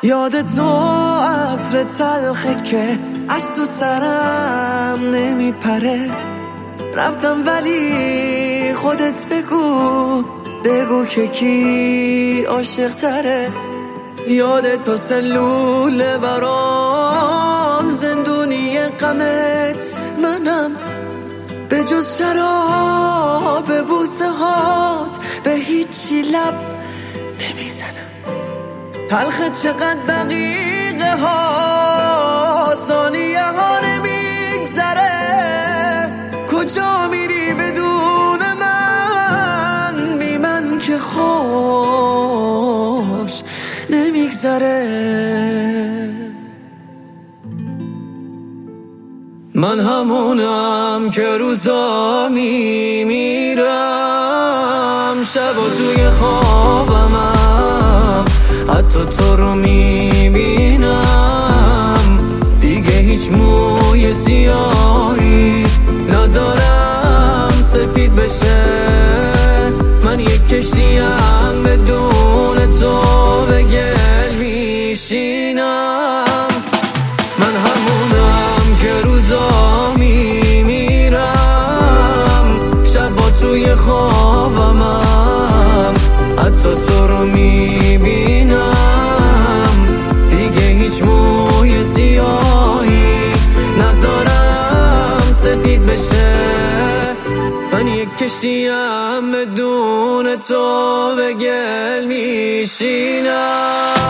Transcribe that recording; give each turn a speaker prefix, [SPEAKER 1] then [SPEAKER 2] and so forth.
[SPEAKER 1] یاد تو عطر تلخه که از تو سرم نمیپره. رفتم ولی خودت بگو که کی عاشق تره. یاد تو سلوله برام زندونی غمت منم. به جز شراب بوسه هات به هیچی لب نمیزنم. تلخه چقدر دقیقه ها ثانیه ها نمیگذره. کجا میری بدون من بی من که خوش نمیگذره. من همونم که روزا میمیرم، شبا توی خوابمم حتی تو رو میبینم. دیگه هیچ موی سیاهی ندارم سفید بشه. من یک کشتیم بدون تو به گل میشینم. من همونم که روزا میمیرم، شبا توی خوابمم حتی تو رو میبینم. دیگه هیچ موی سیاهی ندارم سفید بشه. من یک کشتیم بدون تو به گل میشینم.